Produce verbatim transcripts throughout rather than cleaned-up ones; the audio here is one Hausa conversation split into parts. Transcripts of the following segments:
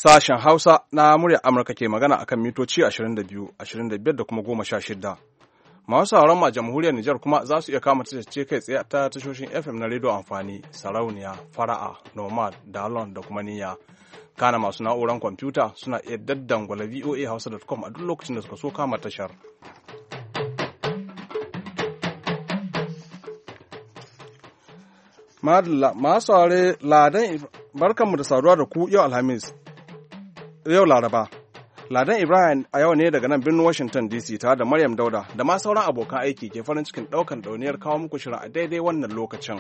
Sashen Hausa na muryar Amurka ke magana akan mitoci ashirin da biyu, ashirin da biyar da kuma goma sha shida. Masu sauran ma jamhuriyar Nijar kuma za su iya kama ce kai tsaye ta tashoshin F M na rediyo amfani, sarauniya, fara'a, nomad, dalon da kuma niyya. Kana masu na'uran kwamfuta suna iya daddangwala v o a hausa dot com a duk lokacin da suka so kama tashar. Madalla, masu saurare ladan barkanmu da saduwa da ku yau Alhamis. Yau Laraba. Ladan Ibrahim a yau ne daga nan birnin Washington D C tare da Maryam Dauda da ma sauran abokan aiki ke farin cikin ɗaukan ɗauniyar kawo muku shirin a daidai wannan lokacin.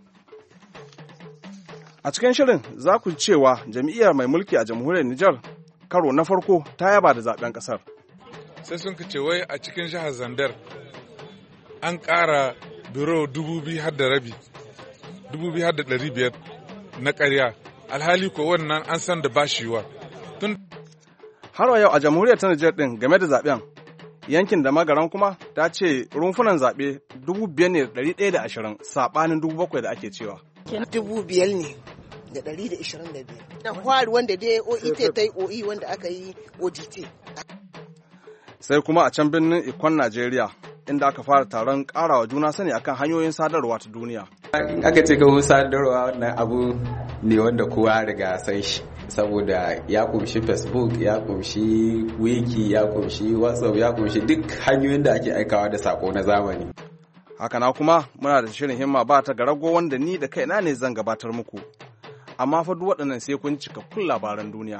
A cikin shirin za ku cewa jam'iyyar mai mulki a jamhuriyar Nijar karo na farko ta yaba da zaben ƙasar. Sai sun ce wai a cikin jihar Zandar an ƙara biro dubu biyu har da rabi, dubu biyu har da ɗari biyar na ƙarya, alhali ko wannan an san da bashiwa. Har wa yau a jamhuriyar ta Nijar ɗin game da zaɓen, yankin da magaran kuma ta ce rumfunan zaɓe dubu biyar ne da ɗari ɗaya da ashirin saɓanin dubu bakwai da ake cewa. Dubu biyar ne da ɗari da ashirin da biyar. Da kwari wanda dai O E T ta yi O E wanda aka yi O D T. Sai kuma a can birnin Ikon Najeriya inda aka fara taron ƙarawa juna sani akan hanyoyin sadarwa ta duniya. In aka ce kawo sadarwa wannan abu ne wanda kowa riga san shi. Saboda ya kumshi Facebook, ya kumshi Wiki, ya kumshi WhatsApp, ya kumshi duk hanyoyin da ake aikawa da sako na zamani. Haka na kuma muna da shirin himma ba ta garago wanda ni da kaina ne zan gabatar muku. Amma fa duk waɗannan sai kun cikakkun labaran duniya.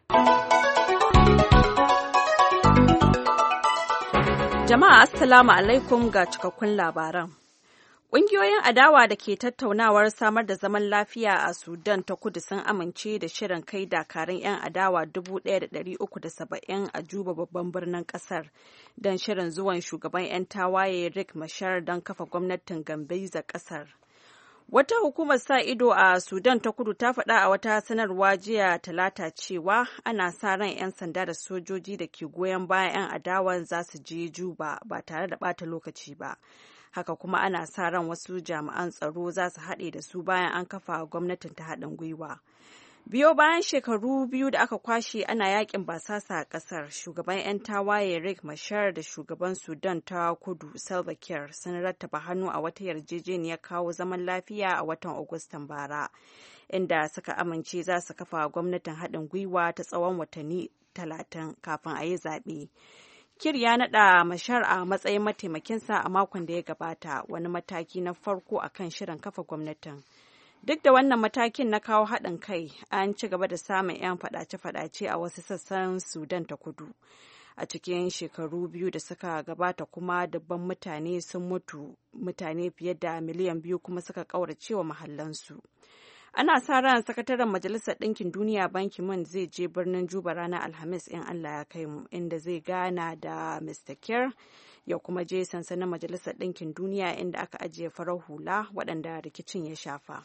Jama'a Assalamu alaikum ga cikakkun labaran. Ƙungiyoyin adawa da ke tattaunawar samar da zaman lafiya a Sudan ta kudu sun amince da shirin kai dakarun 'yan adawa dubu ɗaya da ɗari uku da saba'in a Juba babban birnin ƙasar don shirin zuwan shugaban 'yan tawaye Riek Machar don kafa gwamnatin Gambiza ƙasar. Wata hukumar sa ido a Sudan ta kudu ta faɗa a wata sanarwa jiya Talata cewa ana sa ran 'yan sanda da sojoji da ke goyon bayan 'yan adawan za su je Juba ba tare da ɓata lokaci ba. Haka kuma ana sa ran wasu jami'an tsaro za su haɗe da su bayan an kafa gwamnatin ta haɗin gwiwa. Biyo bayan shekaru biyu da aka kwashe ana yakin basasa a ƙasar, shugaban 'yan tawaye Riek Machar da shugaban Sudan ta kudu Salva Kiir sun rattaba hannu a wata yarjejeniyar kawo zaman lafiya a watan Agustan bara, inda suka amince za su kafa gwamnatin haɗin gwiwa ta tsawon watanni talatin kafin a yi zaɓe. Kir ya naɗa Machar a matsayin mataimakinsa a makon da ya gabata, wani mataki na farko a kan shirin kafa gwamnatin. Duk da wannan matakin na kawo haɗin kai, an ci gaba da samun 'yan faɗace-faɗace a wasu sassan Sudan ta kudu. A cikin shekaru biyu da suka gabata kuma dubban mutane sun mutu, mutane fiye da miliyan biyu kuma suka ƙaurace wa mahallansu. Ana sa ran sakataren Majalisar Ɗinkin Duniya Ban Ki-moon zai je birnin Juba ranar Alhamis in Allah ya kai mu, inda zai gana da Mister Kiir ya kuma je sansanin Majalisar Ɗinkin Duniya inda aka ajiye farar hula waɗanda rikicin ya shafa.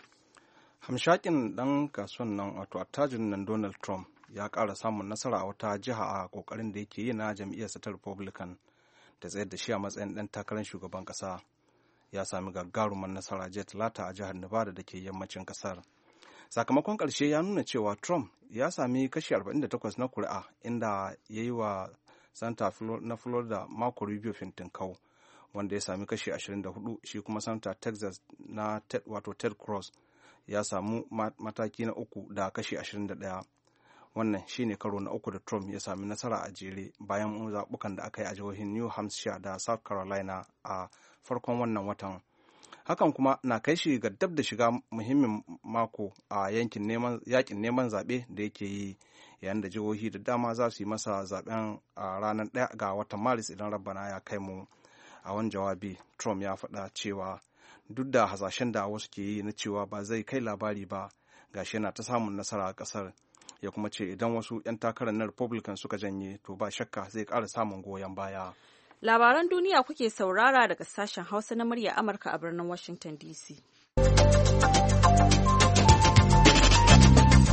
Hamshakin ɗan kasuwan nan wato attajirin nan Donald Trump ya ƙara samun nasara a wata jiha a ƙoƙarin da yake yi na jam'iyyarsa ta Republican da tsayar da shi a matsayin ɗan takarar shugaban ƙasa. Ya sami gagaruman nasara jiya Talata a jihar Nevada da ke yammacin ƙasar. Sakamakon ƙarshe ya nuna cewa Trump ya sami kashi arba'in da takwas na kuri'a inda ya yi wa Santa na Florida Marco Rubio fintinkau wanda ya sami kashi ashirin da hudu, shi kuma Santa Texas na Ted, wato Ted Cruz ya samu mataki na uku da kashi ashirin da ɗaya. Wannan shi ne karo na uku da Trump ya sami nasara a jere bayan zaɓukan da aka yi a jihohin New Hampshire da South Carolina a farkon wannan watan. Hakan kuma na kai shi ga dab da shiga muhimmin mako a yankin neman yakin neman zaɓe da yake yi, yayin da jihohi da dama za su yi masa zaɓen a ranar ɗaya ga watan Maris idan Rabbana ya kai mu. A wani jawabi, Trump ya faɗa cewa duk da hasashen da wasu ke yi na cewa ba zai kai labari ba, gashi yana ta samun nasara a ƙasar. Ya kuma ce idan wasu 'yan takarar na Republican suka janye, to ba shakka zai ƙara samun goyon baya. Labaran duniya kuke saurara daga sashen Hausa na murya Amurka a birnin Washington D C.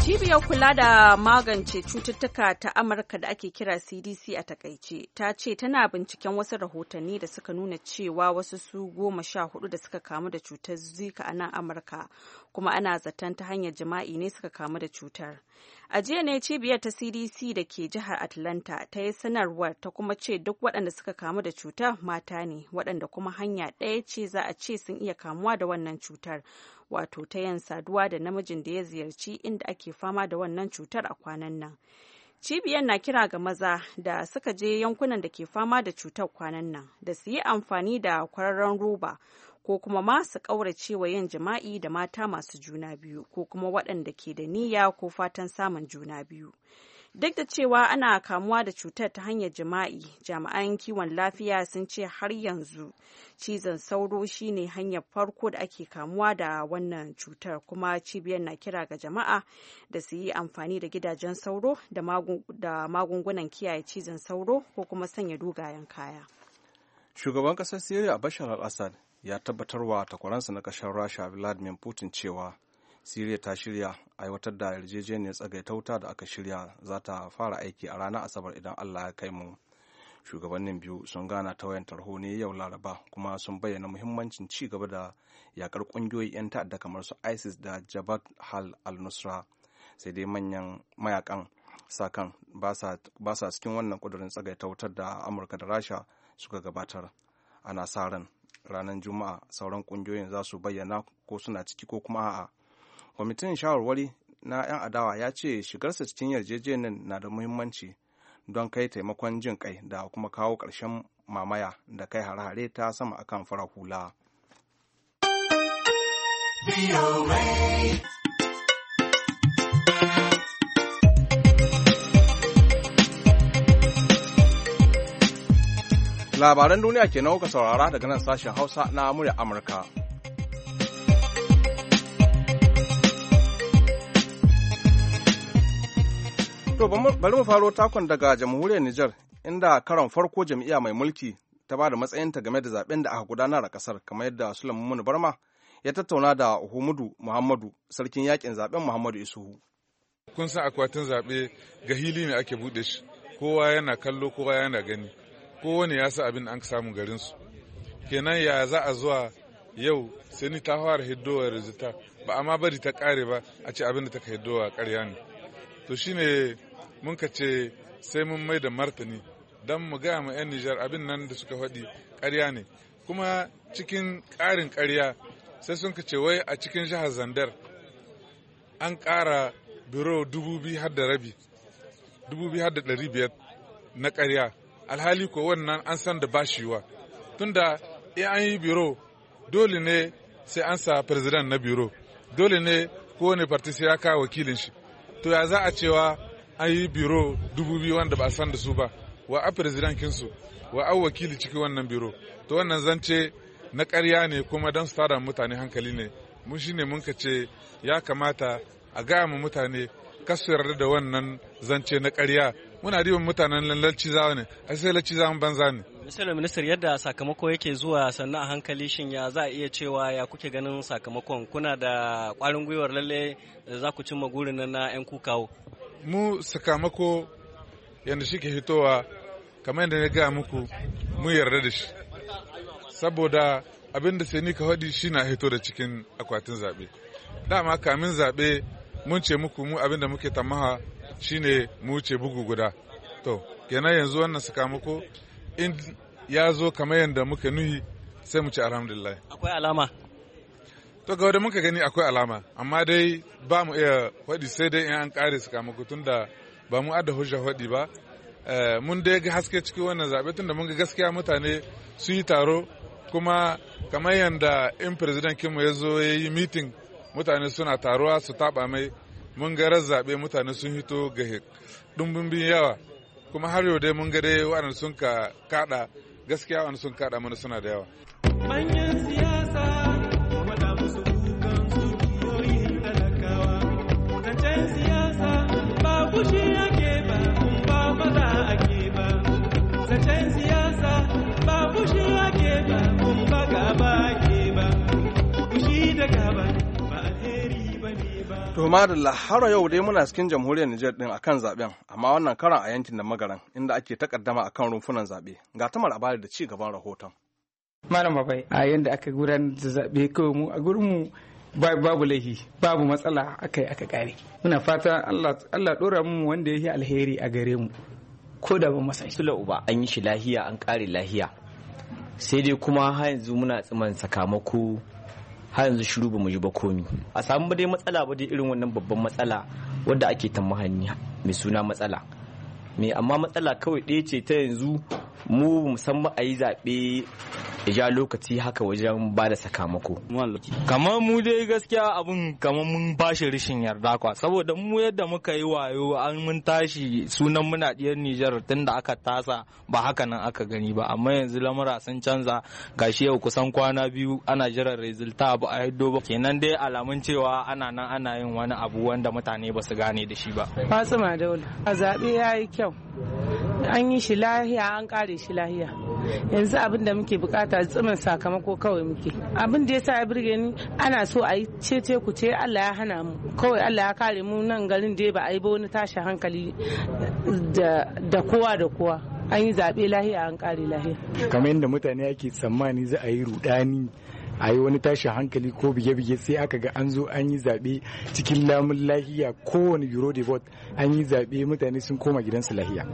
Cibiyar kula da magance cututtuka ta Amurka da ake kira C D C a takaice ta ce tana binciken wasu rahotanni da suka nuna cewa wasu su goma sha hudu da suka kamu da cutar Zika a nan Amurka, kuma ana zaton ta hanyar jima'i ne suka kamu da cutar. A jiya ne cibiyar ta C D C da ke jihar Atlanta ta yi sanarwar ta kuma ce duk waɗanda suka kamu da cutar mata ne, waɗanda kuma hanya ɗaya ce za a ce sun iya kamuwa da wannan cutar, wato ta yin saduwa da namijin da ya ziyarci inda ake fama da wannan cutar a kwanan nan. Cibiyar na kira ga maza da suka je yankunan da ke fama da cutar kwanan nan da su yi amfani da kwararren roba ko kuma ma su ƙaurace wa yin jima'i da mata masu juna biyu ko kuma waɗanda ke da niyya ko fatan samun juna biyu. Duk da cewa ana kamuwa da cutar ta hanyar jima'i, jami'an kiwon lafiya sun ce har yanzu cizon sauro shine hanyar farko da ake kamuwa da wannan cutar, kuma cibiyar na kira ga jama'a da su yi amfani da gidajen sauro da magungunan kiyaye cizon sauro ko kuma sanya dogayen kaya. Shugaban ƙasar Syria Bashar al-Assad ya tabbatarwa takwaransa na ƙasar Rasha Vladimir Putin cewa Siriya ta shirya aiwatar da yarjejeniyar tsagaita wuta da aka shirya za ta fara aiki a ranar Asabar idan Allah ya kai mu. Shugabannin biyu sun gana ta wayan tarho ne yau Laraba, kuma sun bayyana muhimmancin ci gaba da yakar kungiyoyi 'yan ta'adda kamar su ISIS da Jabhat al-Nusra. Sai dai manyan mayakan sakan ba sa cikin wannan kudurin tsagaita wutar da Amurka da Rasha suka gabatar. Ana sa ran ranar Juma'a sauran kungiyoyin za su bayyana ko suna ciki ko kuma a'a. Kwamitin shawarwari na 'yan adawa ya ce shigarsa cikin yarjejeniyar na da muhimmanci don kai taimakon jin kai da kuma kawo ƙarshen mamaya da kai hare-hare ta sama akan farar hula. Labaran duniya ke kuka saurara daga nan sashen Hausa na murya Amurka. To bari mu faro takon daga jamhuriyar Nijar, inda karon farko jam'iyya mai mulki ta ba da matsayinta game da zaben da aka gudanar a kasar, kamar yadda Sulaiman Barma ya tattauna da Humudu Muhammadu, sarkin yakin zaben Muhammadu Isuhu. Kun san akwatin zaɓe ga hili ne ake buɗe shi, kowa yana kallo, kowa yana gani, kowane ya sa abin an samu garinsu. Kenan ya za a zuwa yau sai ni ta fara hiddowa rizita, ba amma bari ta ƙare ba a ce abin da ta hiddowa ƙarya ne. To shine mun ka ce sai mun mai da martani don mu gaya ma 'yan Nijar abin nan da suka faɗi ƙarya ne. Kuma cikin ƙarin ƙarya sai sun ka ce wai a cikin jihar Zandar an ƙara biro dubu biyu har da rabi, dubu biyu har da ɗari biyar na ƙarya. Alhali ko wannan an san da bashiwa. Tunda in an yi biro dole ne sai an sa president na biro, dole ne kowane parti sai ya kawo wakilin shi. To ya za a cewa an yi biro dubu biyu wanda ba a san da su ba, wa a firizidankinsu, wa a wakili cikin wannan biro. To wannan zance na ƙarya ne, kuma don su tada mutane hankali ne. Mun shi ne mun ka ce ya kamata a gaya ma mutane kasu yarda da wannan zance na ƙarya. Muna riban mutanen lalci zawa ne, a sai lalci zawan banza ne. Misali ministar, yadda sakamako yake zuwa sannan a hankali, shin ya za a iya cewa ya kuke ganin sakamakon? Kuna da ƙwarin gwiwar lalle za ku cimma gurin nan na 'yan kukawo? Mu sakamako yadda shi ke hitowa kamar yadda na gaya muku mu yarda da shi, saboda abin da sai ni ka faɗi shi na hito da cikin akwatin zaɓe. Dama kamin zaɓe mun ce muku mu abin da muke tamaha shine mu wuce bugu guda. To kenan yanzu wannan sakamako in ya zo kamar yadda muka nuhi sai mu ci alhamdulillah. Akwai alama? To ga wanda muka gani akwai alama, amma dai ba mu iya faɗi sai dai in an ƙare sakamako, tunda ba mu adda hujja faɗi ba. Mun dai ga haske cikin wannan zaɓe, tunda mun ga gaskiya mutane su yi taro, kuma kamar yadda in president kinmu ya zo ya yi meeting mutane suna taruwa su taɓa mai, mun ga zaɓe mutane sun hito ga ɗumbin yawa, kuma har yau dai mun ga dai waɗanda sun ka kaɗa gaskiya, waɗanda sun kaɗa mana suna da yawa. Manyan siyasa wada musu kukan zuciyoyin talakawa, zancen siyasa ba fushi ake ba, kun ba maza ake ba, zancen siyasa ba fushi ake ba, kun ba gaba ake ba, fushi da gaba ba alheri ba ne ba. To madalla har yau dai muna cikin jamhuriyar Nijar din akan zaben amma wannan karan a yankin da magaran inda ake takaddama akan rumfunan zabe. Ga tamar abari da ci gaban rahoton. Malam Babai a yanda aka gudanar da zabe kawai mu a gurin mu babu laifi babu matsala akai aka kare. Muna fata Allah Allah dora mu wanda yake alheri a gare mu. Ko da ba masa sula uba an yi shi lahiya an kare lahiya. Sai dai kuma har yanzu muna tsiman sakamako har yanzu shiru ba mu ji ba komi a samu ba dai matsala ba dai irin wannan babban matsala wadda ake tamahani mai suna matsala me amma matsala kawai ɗaya ce ta yanzu mu musamman a yi zaɓe ya ja lokaci haka wajen ba da sakamako kamar mu dai gaskiya abun kamar mun bashi rashin yarda kwa saboda mu yadda muka yi wayo an mun tashi sunan muna diyar Nijar tun da aka tasa ba haka nan aka gani ba amma yanzu lamura sun canza gashi yau kusan kwana biyu ana jiran resulta ba a yaddo ba kenan dai alamun cewa ana nan ana yin wani abu wanda mutane ba su gane da shi ba. Fatima Daula a zaɓe ya yi kyau an yi shi lahiya an kare shi lahiya yanzu abin da muke bukata tsimin sakamako kawai muke abin da ya sa ya birge ni ana so a yi cece ku ce Allah ya hana mu kawai Allah ya kare mu nan garin da ba a yi ba wani tashin hankali da kowa da kowa an yi zaɓe lahiya an kare lahiya kamar yadda mutane ake tsammani za a yi rudani a yi wani tashin hankali ko bige-bige sai aka ga an zo an yi zaɓe cikin lamun lahiya kowane euro de vote an yi zaɓe mutane sun koma gidansu lahiya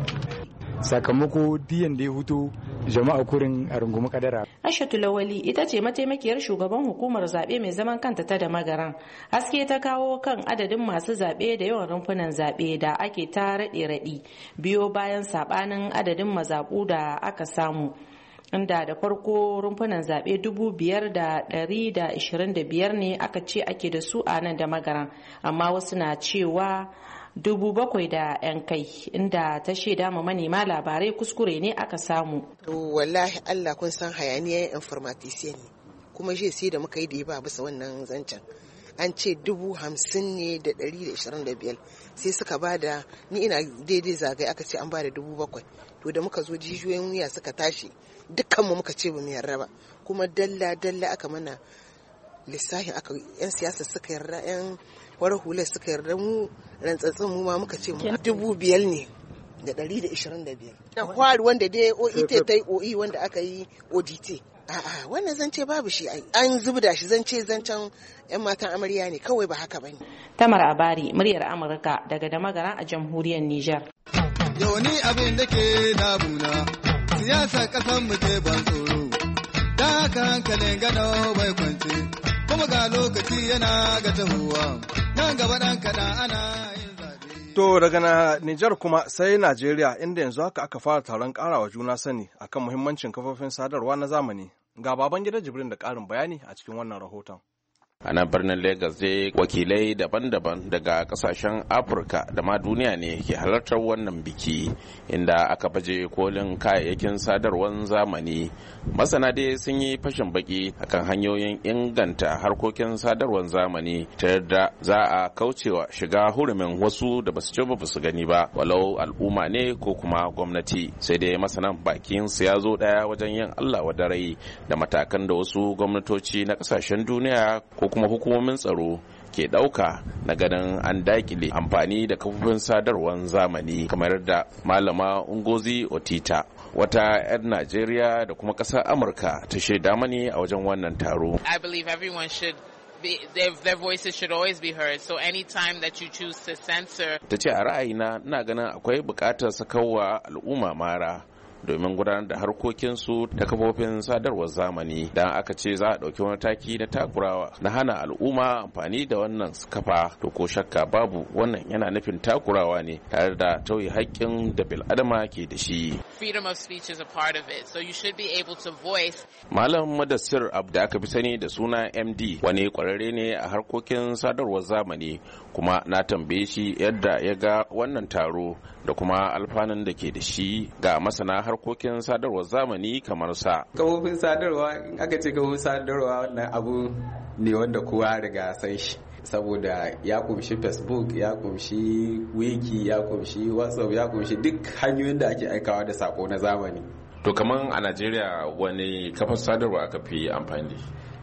sakamako diyan da ya hutu jama'a kurin a rungumi kadara. Aishatu Lawali ita ce mataimakiyar shugaban hukumar zaɓe mai zaman kanta ta da magaran. Haske ta kawo kan adadin masu zaɓe da yawan rumfunan zaɓe da ake ta raɗe-raɗi biyo bayan saɓanin adadin mazaɓu da aka samu. Inda da farko rumfunan zaɓe dubu biyar da ɗari da ishirin da biyar ne aka ce ake da su a nan da magaran amma wasu na cewa dubu bakwai da yan kai inda ta shaida ma manema labarai kuskure ne aka samu. Wallahi Allah kun san hayaniyar informatician ne kuma shi sai da muka yi da ya ba bisa wannan zancen an ce dubu hamsin ne da ɗari da ishirin da biyar sai suka ba da ni ina daidai zagaye aka ce an ba da dubu bakwai to da muka zo jijiyoyin wuya suka tashi dukkanmu muka ce ba mu yarda ba kuma dalla dalla aka mana lissafin aka yan siyasa suka yarda yan wara hular suka yarda mu rantsatsin mu ma muka ce dubu biyar ne da ɗari da ishirin da biyar na kwari wanda dai O E T ta yi O E wanda aka yi O D T a'a wannan zance babu shi ai an zubda shi zance zancen yan matan amarya ne kawai ba haka bane. Tamar Abari muryar Amurka daga Damagara a jamhuriyar Nijar. Yau ni abin da ke damuna siyasar ƙasar mu ke ban tsoro da haka hankalin gano bai kwance kuma ga lokaci yana ga tahowa nan gaba ɗan kaɗan ana yin zaɓe. To daga na Nijar kuma sai Najeriya inda yanzu haka aka fara taron ƙarawa juna sani akan muhimmancin kafofin sadarwa na zamani. Ga baban gidan Jibrin da ƙarin bayani a cikin wannan rahoton. a nan birnin Legas dai wakilai daban-daban daga kasashen Afirka da ma duniya ne ke halartar wannan biki inda aka baje kolin kayayyakin sadarwar zamani. Masana dai sun yi fashin baki akan hanyoyin inganta harkokin sadarwar zamani ta yadda za a kaucewa shiga hurumin wasu da basu ci ba su gani ba walau al'umma ne ko kuma gwamnati. Sai dai masanan bakin su ya zo daya wajen yin Allah wadarai da matakan da wasu gwamnatoci na kasashen duniya ko kuma hukumomin tsaro ke ɗauka na ganin an dakile amfani da kafofin sadarwar zamani kamar da malama Ngozi Otita wata 'yan Najeriya da kuma ƙasar Amurka ta shaida mani a wajen wannan taro. I believe everyone should be, their, their voices should always be heard. So anytime that you choose to censor. Ta ce a ra'ayina ina ganin akwai buƙatar sakawa al'umma mara domin gudanar da harkokinsu ta kafofin sadarwar zamani dan aka ce za a ɗauki wani mataki na takurawa na hana al'umma amfani da wannan kafa to ko shakka babu wannan yana nufin takurawa ne tare da tauye haƙƙin da bil'adama ke da shi. Freedom of speech is a part of it, so you should be able to voice. Malam Madassir Abdu da aka fi sani da suna M D wani kwararre ne a harkokin sadarwar zamani kuma na tambaye shi yadda ya ga wannan taro da kuma alfanun da ke da shi ga masana harkokin sadarwar zamani kamar sa. Kafofin sadarwa in aka ce kafofin sadarwa wannan abu ne wanda kowa riga san shi saboda ya kumshi Facebook ya kumshi Wiki ya kumshi WhatsApp ya kumshi duk hanyoyin da ake aikawa da sako na zamani. To kaman a Najeriya wani kafar sadarwa aka fi amfani?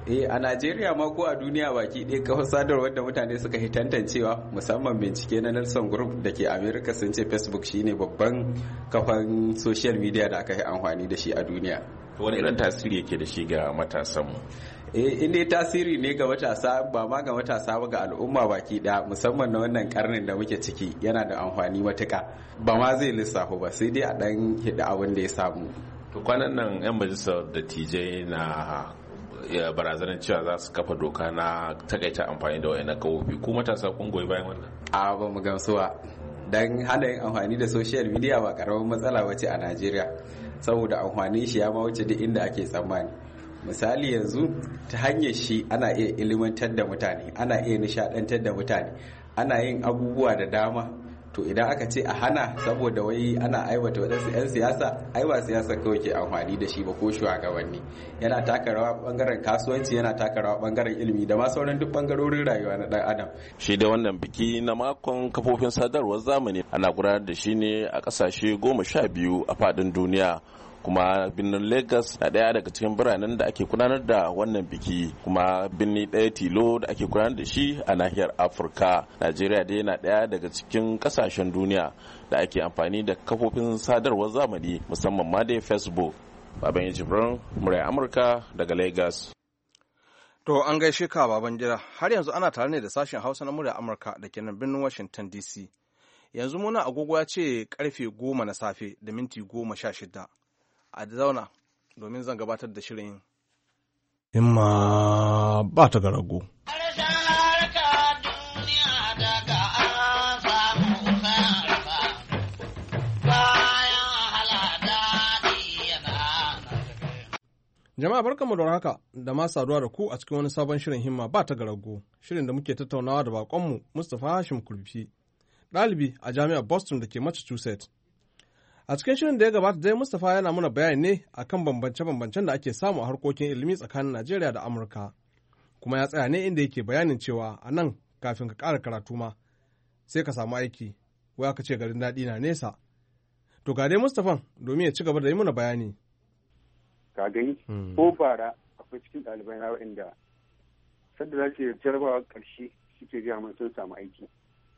eh a Najeriya ma ko a duniya baki ɗaya kafar sadarwar da mutane suka yi tantancewa musamman bincike na Nelson Group da ke America sun ce Facebook shine babban kafan social media da aka yi amfani da shi a duniya. Wani irin tasiri yake da shi ga matasanmu? eh inda tasiri ne ga matasa ba ma ga matasa ba ga al'umma baki ɗaya musamman na wannan karnin da muke ciki yana da amfani matuka ba ma zai lissafa ba sai dai a ɗan hida abin da ya samu. To kwanan nan 'yan majalisar dattijai na ya barazanar cewa za su kafa doka na takaita amfani da wayannan kawofi ko matasa kun goyi bayan wannan? A ba mu gamsu ba dan hana yin amfani da social media ba karamin matsala bace a Najeriya saboda amfanin shi ya ma wuce duk inda ake tsammani. Misali yanzu ta hanyar shi ana iya ilimantar da mutane, ana iya nishadantar da mutane, ana yin abubuwa da dama. To idan aka ce a hana saboda wai ana aiwata waɗansu 'yan siyasa ai ba siyasa kawai ke amfani da shi ba ko shugabanni, yana taka rawa bangaren kasuwanci, yana taka rawa bangaren ilimi da ma sauran duk bangarorin rayuwa na dan adam. Shi da wannan biki na makon kafofin sadarwar zamani ana gudanar da shi ne a ƙasashe goma sha biyu a faɗin duniya, kuma birnin Lagos na ɗaya daga cikin biranen da ake gudanar da wannan biki, kuma birni ɗaya tilo da ake gudanar da shi a nahiyar Afirka. Najeriya dai na ɗaya daga cikin ƙasashen duniya da ake amfani da kafofin sadarwar zamani musamman ma dai Facebook. Baban Jibrin, murai Amurka daga Lagos. To an gaishe ka baban gida, har yanzu ana tare ne da sashen Hausa na murai Amurka da ke nan birnin Washington D C. Yanzu muna agogo ya ce karfe goma na safe da minti goma sha shida. A zauna domin zan gabatar da shirin himma ba ta ga rago. Jama'a barkanmu da haka da ma saduwa da ku a cikin wani sabon shirin himma ba ta ga rago, shirin da muke tattaunawa da bakonmu Mustapha Hashim Kurfi, ɗalibi a jami'ar Boston da ke Massachusetts. A cikin shirin da ya gabata dai Mustapha yana muna bayani ne akan bambance-bambancen da ake samu a harkokin ilimi tsakanin Najeriya da Amurka. Kuma ya tsaya ne inda yake bayanin cewa a nan kafin ka ƙara karatu ma sai ka samu aiki, wai aka ce garin daɗi na nesa. To ga dai Mustapha domin ya ci gaba da yi muna bayani. Ka gani ko bara akwai cikin ɗalibai na waɗanda sadda za su jarabawa ƙarshe suke gaya mun sun samu aiki.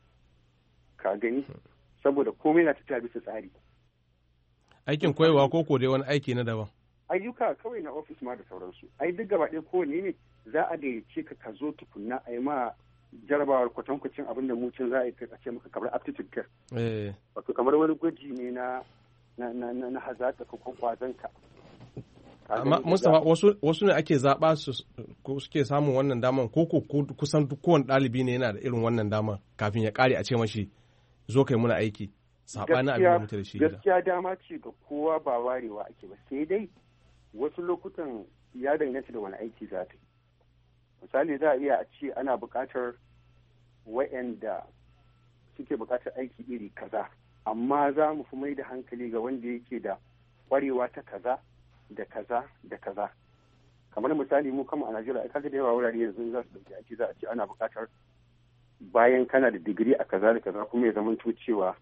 Ka gani saboda komai na tafiya bisa tsari. Aikin koyewa ko ko dai wani aiki na daban? Ayyuka kawai na ofis ma da sauransu. Ai duk gaba ɗaya kowane ne za a gayyace ka ka zo tukunna a yi ma jarabawar kwatankwacin abin da mutum za a yi a ce maka kamar aptitude test. Wato kamar wani gwaji ne na na na na hazaka ko kwazon ka. Amma Mustapha wasu ne ake zaɓa su suke samun wannan damar ko ko kusan duk kowane ɗalibi ne yana da irin wannan damar kafin ya ƙare a ce mashi zo kai muna aiki. Gaskiya dama ce ga kowa ba warewa ake ba, sai dai wasu lokutan ya danganta da wani aiki za ta yi. Misali za a iya a ce ana buƙatar wa'anda suke buƙatar aiki iri kaza, amma za mu fi mai da hankali ga wanda yake da ƙwarewa ta kaza da kaza da kaza. Kamar misali mu kama a Najeriya, kaga da yawa wurare yanzu za su ɗauki aiki za a ce ana buƙatar bayan kana da digiri a kaza da kaza kuma ya zamanto cewa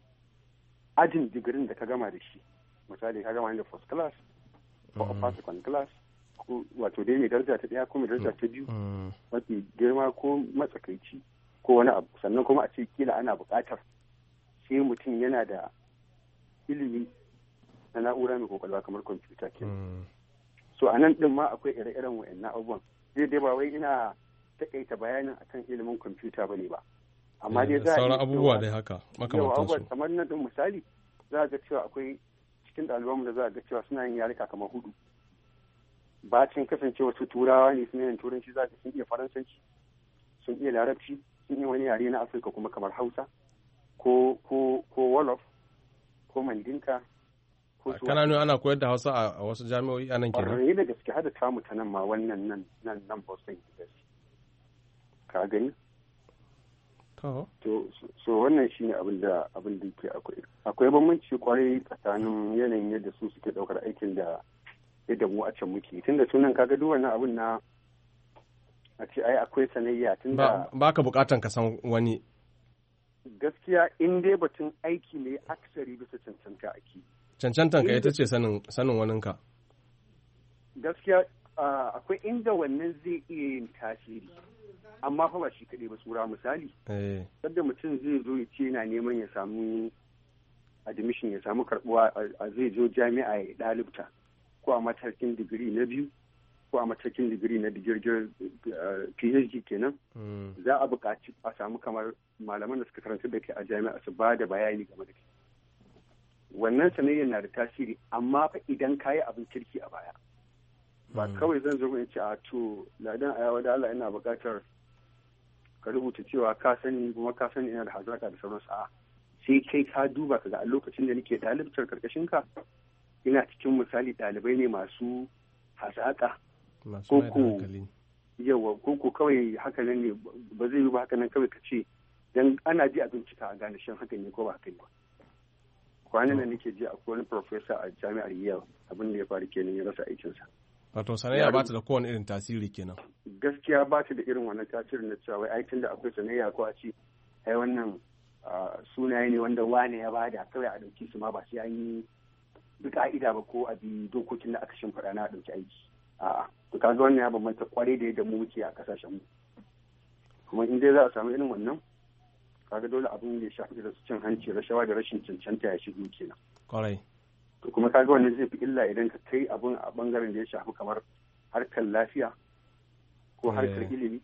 ajin digirin da ka gama da shi, misali ka gama da first class ko upper second class ko wato dai mai daraja ta daya ko mai daraja ta biyu, mafi girma ko matsakaici ko wani abu, sannan kuma a ce kila ana buƙatar sai mutum yana da ilimi na na'ura mai kwakwalwa kamar kwamfuta ke. So a nan ɗin ma akwai ire-iren wa'annan abubuwan. Zai dai ba wai ina taƙaita bayanin akan ilimin kwamfuta ba ne ba. Amma dai za a sauran abubuwa dai haka makamantansu. Kamar nan ɗin misali za a ga cewa akwai cikin ɗalibanmu da za a ga cewa suna yin yarika kamar hudu. Bacin kasancewa su turawa ne suna yin turanci, za a ga sun iya faransanci, sun iya larabci, sun iya wani yare na Afirka kuma kamar Hausa ko ko ko Wolof ko Mandinka. Kana nuna ana koyar da Hausa a wasu jami'o'i a nan kenan? Ƙwararre da gaske hada tamu ta nan ma wannan nan nan nan Boston University. Ka gani? To, so wannan shi ne abin da abin da yake akwai. Akwai bambanci kwarai tsakanin yanayin yadda su suke ɗaukar aikin da yadda mu a can muke. Tunda sunan kaga duk wannan abin na a ce ai akwai sanayya tunda ba ka bukatan ka san wani. Gaskiya in dai batun aiki ne aksari bisa cancanta ake. Cancantan ka ita ce sanin sanin waninka. Gaskiya akwai inda wannan zai iya yin tasiri amma fa ba shi kaɗai ba tsura misali sadda mutum zai zo ya ce yana neman ya samu admission ya samu karɓuwa a zai zo jami'a ya ɗalibta ko a matakin digiri na biyu ko a matakin digiri na digirgir phd kenan za a buƙaci a samu kamar malaman da suka karanta da kai a jami'a su ba da bayani game da kai wannan sanayyar na da tasiri amma fa idan ka yi abin kirki a baya ba kawai zan zo in ce a to ladan a yawa da Allah ina buƙatar ka rubuta cewa ka sani kuma ka sani ina da hazaka da sauransu a sai kai ka duba ka ga a lokacin da nake ɗalibtar karkashin ka ina cikin misali ɗalibai ne masu hazaka koko yawa koko kawai haka nan ne ba zai yi ba haka nan kawai ka ce dan ana ji a bincika a gane shan haka ne ko ba haka ne ba kwanan nan nake ji a wani professor a jami'ar Yale abin da ya faru kenan ya rasa aikinsa wato sanayya ba ta da kowane irin tasiri kenan gaskiya ba ta da irin wannan tasirin na cewa wai aikin da akwai sanayya ko a ce ai wannan sunaye ne wanda wane ya bada kawai a ɗauki su ma ba sai an yi duk ka'ida ba ko a bi dokokin da aka shimfiɗa na ɗauki aiki a'a to kaga wannan ya bambanta kwarai da yadda mu muke a kasashen mu kuma in dai za a samu irin wannan kaga dole abin da ya shafi da cin hanci rashawa da rashin cancanta ya shigo kenan kwarai to kuma kaga wannan zai fi illa idan ka kai abin a bangaren da ya shafi kamar harkar lafiya ko harkar ilimi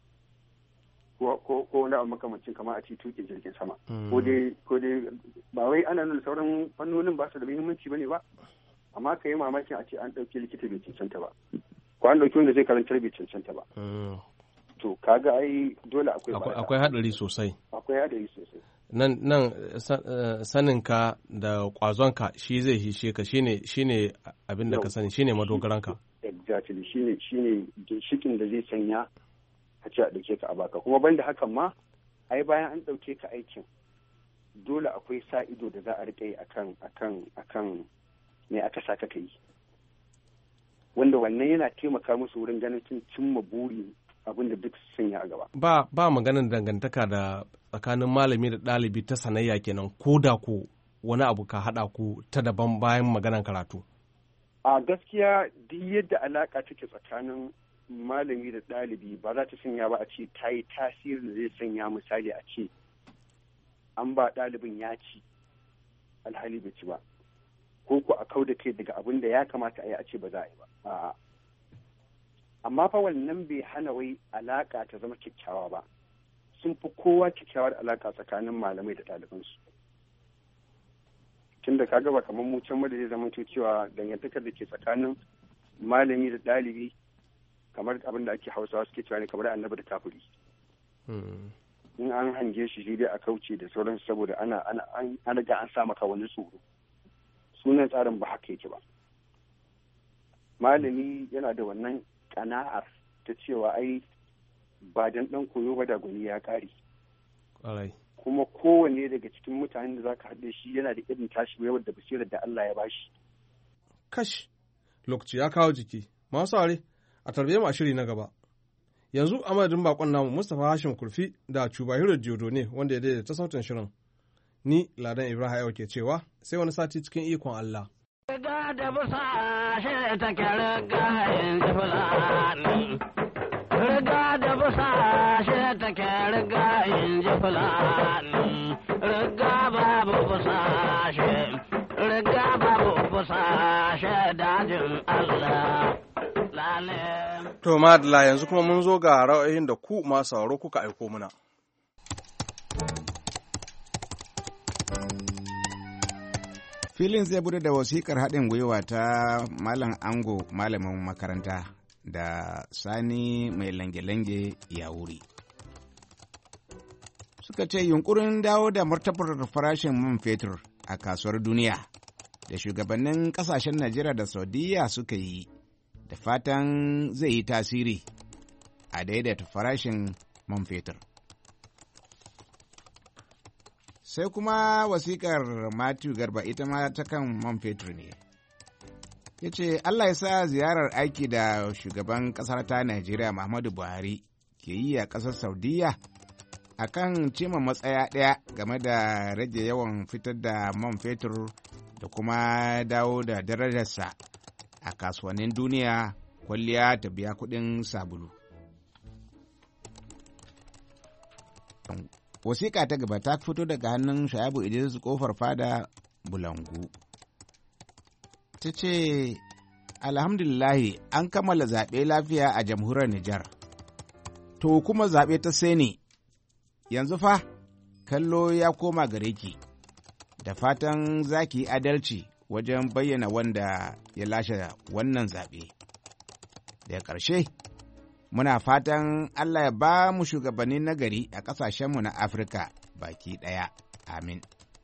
ko wani abu makamancin kamar a ce tuƙin jirgin sama ko dai ko dai ba wai ana nuna sauran fannonin ba su da muhimmanci bane ba amma ka yi mamakin a ce an ɗauki likita bai cancanta ba ko an ɗauki wanda zai karantar bai cancanta ba to kaga ai dole akwai akwai hadari sosai akwai hadari sosai nan nan saninka da kwazonka shi zai hishe ka shine shine abin da ka sani shine madogaranka exactly shine shine ginshikin da zai sanya a ce a ɗauke ka a baka kuma banda hakan ma ai bayan an ɗauke ka aikin dole akwai sa ido da za a riƙe yi akan akan akan me aka sa ka yi wanda wannan yana taimaka musu wurin ganin cin cimma buri abin da duk sanya a gaba ba ba maganin dangantaka da tsakanin malami da ɗalibi ta sanayya kenan ko da ko wani abu ka haɗa ku ta daban bayan maganan karatu a gaskiya duk yadda alaka take tsakanin malami da ɗalibi ba za ta sanya ba a ce ta yi tasiri da zai sanya misali a ce an ba ɗalibin ya ci alhali bai ci ba ko ku a kau da kai daga abin da ya kamata a yi a ce ba za a yi ba a'a amma fa wannan bai hana wai alaka ta zama kyakkyawa ba sun fi kowa kyakkyawar alaka tsakanin malamai da ɗalibansu tun da kaga ba kamar mu can da zai zama cewa dangantakar da ke tsakanin malami da ɗalibi kamar abin da ake hausawa suke cewa ne kamar annabi da kafiri in an hange shi shi dai a kauce da sauran saboda ana ana an riga an sa maka wani tsoro sunan tsarin ba haka yake ba malami yana da wannan kana'ar ta cewa ai ba dan dan koyo ba da gwani ya kare kuma kowanne daga cikin mutanen da zaka haɗe shi yana da irin tashi mai da basirar da Allah ya bashi kash lokaci ya kawo jiki masu aure a tarbiyyar mu a shiri na gaba yanzu a madadin bakon namu Mustapha Hashim Kurfi da Chubahiro Jodo ne wanda ya daidaita sautin shirin ni Ladan Ibrahim ke cewa sai wani sati cikin ikon Allah riga da busa shi ta riga in ji fulani riga da busa shi ta riga in ji fulani riga babu busa shi riga babu busa shi dajin Allah To madalla yanzu kuma mun zo ga ra'ayin da ku masu sauraro kuka aiko muna. Filin zai bude da wasikar haɗin gwiwa ta Malam Ango malamin makaranta da Sani mai lange-lange ya wuri. Suka ce yunkurin dawo da martabar farashin man fetur a kasuwar duniya da shugabannin ƙasashen Najeriya da Saudiya suka yi. Da fatan zai yi tasiri a daidaita farashin man fetur. Sai kuma wasikar Matthew Garba ita ma ta kan man fetur ne. Ya ce, Allah ya sa ziyarar aiki da shugaban ƙasar ta Najeriya Muhammadu Buhari ke yi a ƙasar Saudiya a kan cima matsaya ɗaya game da rage yawan fitar da man fetur da kuma dawo da darajarsa a kasuwannin duniya kwalliya ta biya kuɗin sabulu. Wasiƙa ta gaba ta fito daga hannun Shayabu Idris Kofar Fada Bulangu. Ta ce, Alhamdulillahi an kammala zaɓe lafiya a jamhuriyar Nijar. To kuma zaɓe ta Seni, yanzu fa kallo ya koma gare ki, da fatan za ki yi adalci wajen bayyana wanda ya lashe wannan zaɓe. Daga ƙarshe, muna fatan Allah ya ba mu shugabanni nagari a ƙasashenmu na Afirka baki ɗaya. Amin.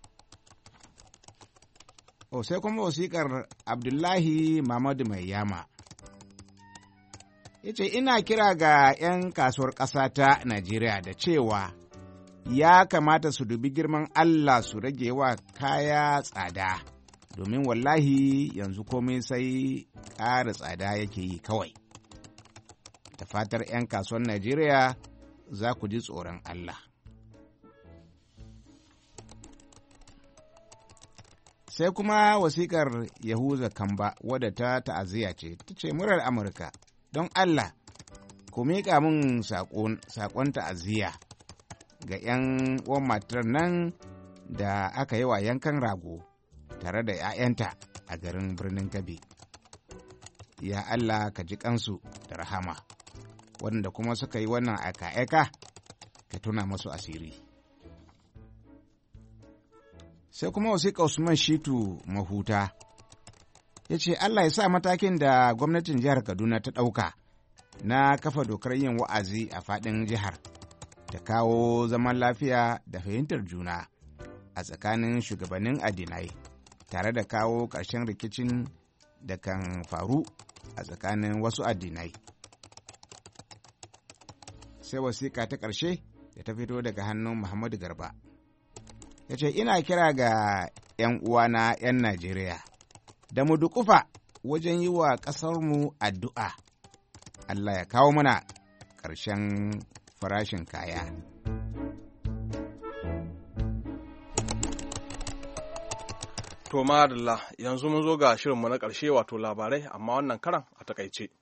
O sai kuma wasiƙar Abdullahi Mamadu Mai Yama. Ya ce, ina kira ga ‘yan kasuwar ƙasa ta Najeriya da cewa ya kamata su dubi girman Allah su rage wa kaya tsada, domin wallahi yanzu komai sai ƙara tsada yake yi kawai. Da fatar ‘yan kasuwar Najeriya za ku ji tsoron Allah. Sai kuma wasiƙar Yahuza Kamba wadda ta ta'aziyya ce, ta ce, murar Amurka, don Allah, ku miƙa min saƙon ta'aziyya ga ‘yan uwan matar nan da aka yi wa yankan rago tare da ‘ya'yanta a garin birnin Kabe. Ya Allah ka ji kansu da rahama, waɗanda kuma suka yi wannan aika-aika ka tuna masu asiri. Sai kuma wasiƙa Usman Shitu Mahuta, ya ce Allah ya sa matakin da gwamnatin jihar Kaduna ta ɗauka na kafa dokar yin wa'azi a faɗin jihar da kawo zaman lafiya da fahimtar juna a tsakanin shugabannin addinai, tare da kawo ƙarshen rikicin da kan faru a tsakanin wasu addinai. Sai wasiƙa ta ƙarshe da ta fito daga hannun Muhammadu Garba, ya ce ina kira ga ‘yan uwana ‘yan Najeriya da mu dukufa wajen yi wa ƙasarmu addu'a, Allah ya kawo mana ƙarshen farashin kaya. To madalla, yanzu mun zo ga shirinmu na ƙarshe wato labarai, amma wannan karan a takaice.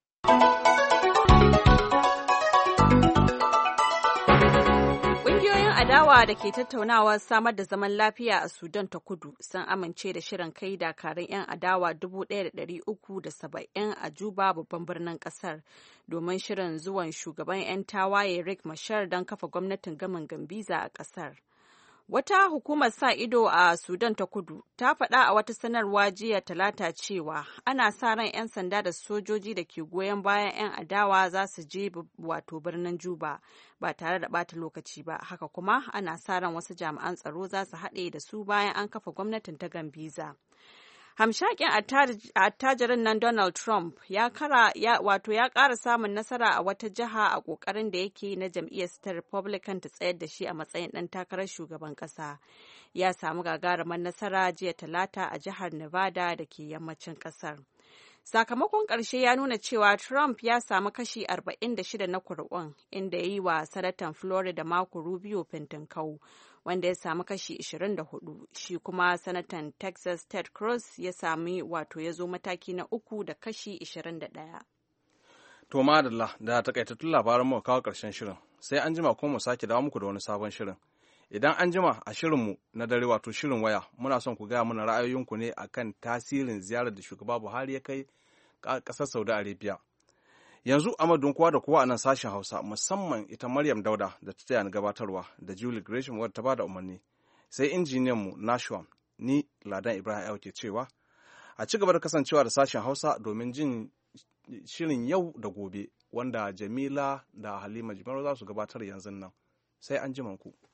Adawa da ke tattaunawa samar da zaman lafiya a Sudan ta kudu sun amince da shirin kai dakarun 'yan adawa dubu ɗaya da ɗari uku da saba'in a Juba, babban birnin ƙasar, domin shirin zuwan shugaban 'yan tawaye Riek Machar don kafa gwamnatin gamin Gambiza a ƙasar. Wata hukumar sa ido a Sudan ta kudu ta faɗa a wata sanarwa jiya Talata cewa ana sa ran 'yan sanda da sojoji da ke goyon bayan 'yan adawa za su je wato birnin Juba ba tare da ɓata lokaci ba. Haka kuma ana sa ran wasu jami'an tsaro za su haɗe da su bayan an kafa gwamnatin ta Gambiza. Hamshakin attajirin nan Donald Trump ya kara ya wato ya ƙara samun nasara a wata jiha a ƙoƙarin da yake na jam'iyyar ta Republican ta tsayar da shi a matsayin ɗan takarar shugaban ƙasa. Ya samu gagarumar nasara jiya Talata a jihar Nevada da ke yammacin ƙasar. Sakamakon ƙarshe ya nuna cewa Trump ya samu kashi arba'in da shida na kuri'un, inda ya yi wa sanatan Florida Marco Rubio fintinkau, wanda ya samu kashi ashirin da hudu. Shi kuma sanatan Texas Ted Cruz ya sami wato ya zo mataki na uku da kashi ashirin da ɗaya. To madalla, da takaitattun labaran mu kawo ƙarshen shirin, sai an jima kuma mu sake dawo muku da wani sabon shirin. Idan an jima a shirinmu na dare wato shirin waya, muna son ku gaya mana ra'ayoyinku ne akan tasirin ziyarar da shugaba Buhari ya kai ƙasar Saudi Arabia. Yanzu a madun kowa da kowa a nan sashen Hausa, musamman ita Maryam Dauda da ta taya ni gabatarwa da Julie Gresham wadda ta ba da umarni, sai injiniyanmu Nashwan, ni Ladan Ibrahim Ayo ke cewa a ci gaba da kasancewa da sashen Hausa domin jin shirin yau da gobe wanda Jamila da Halima Jimarau za su gabatar yanzu nan. Sai an ku.